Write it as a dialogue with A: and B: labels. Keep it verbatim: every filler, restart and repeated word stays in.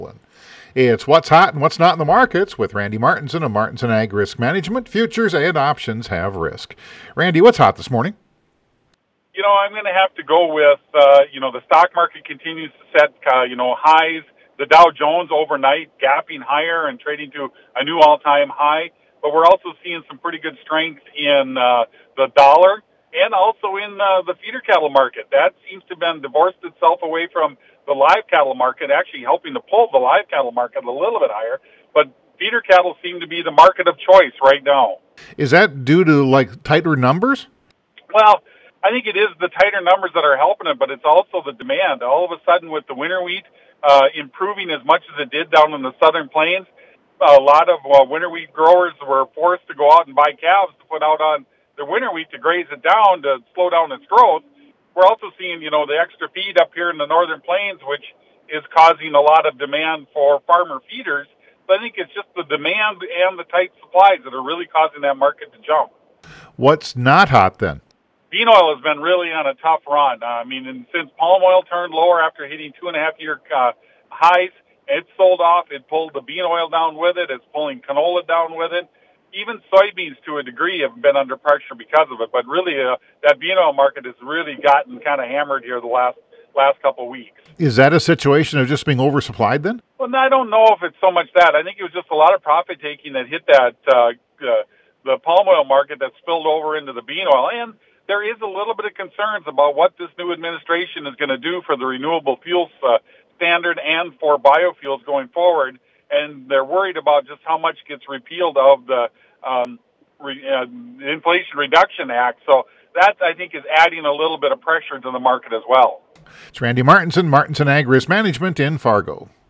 A: It's What's Hot and What's Not in the Markets with Randy Martinson of Martinson Ag Risk Management. Futures and options have risk. Randy, what's hot this morning?
B: You know, I'm going to have to go with, uh, you know, the stock market continues to set, uh, you know, highs. The Dow Jones overnight gapping higher and trading to a new all-time high. But we're also seeing some pretty good strength in uh, the dollar and also in uh, the feeder cattle market. That seems to have been divorced itself away from the live cattle market, actually helping to pull the live cattle market a little bit higher. But feeder cattle seem to be the market of choice right now.
A: Is that due to, like, tighter numbers?
B: Well, I think it is the tighter numbers that are helping it, but it's also the demand. All of a sudden, with the winter wheat uh, improving as much as it did down in the southern plains, a lot of uh, winter wheat growers were forced to go out and buy calves to put out on their winter wheat to graze it down to slow down its growth. We're also seeing, you know, the extra feed up here in the northern plains, which is causing a lot of demand for farmer feeders. So I think it's just the demand and the tight supplies that are really causing that market to jump.
A: What's not hot then?
B: Bean oil has been really on a tough run. Uh, I mean, and since palm oil turned lower after hitting two and a half year uh, highs, it sold off. It pulled the bean oil down with it. It's pulling canola down with it. Even soybeans, to a degree, have been under pressure because of it. But really, uh, that bean oil market has really gotten kind of hammered here the last last couple of weeks.
A: Is that a situation of just being oversupplied then?
B: Well, I don't know if it's so much that. I think it was just a lot of profit taking that hit that uh, uh, the palm oil market that spilled over into the bean oil. And there is a little bit of concerns about what this new administration is going to do for the renewable fuels uh, standard and for biofuels going forward. And they're worried about just how much gets repealed of the um, re, uh, Inflation Reduction Act. So that, I think, is adding a little bit of pressure to the market as well.
A: It's Randy Martinson, Martinson Ag Risk Management in Fargo.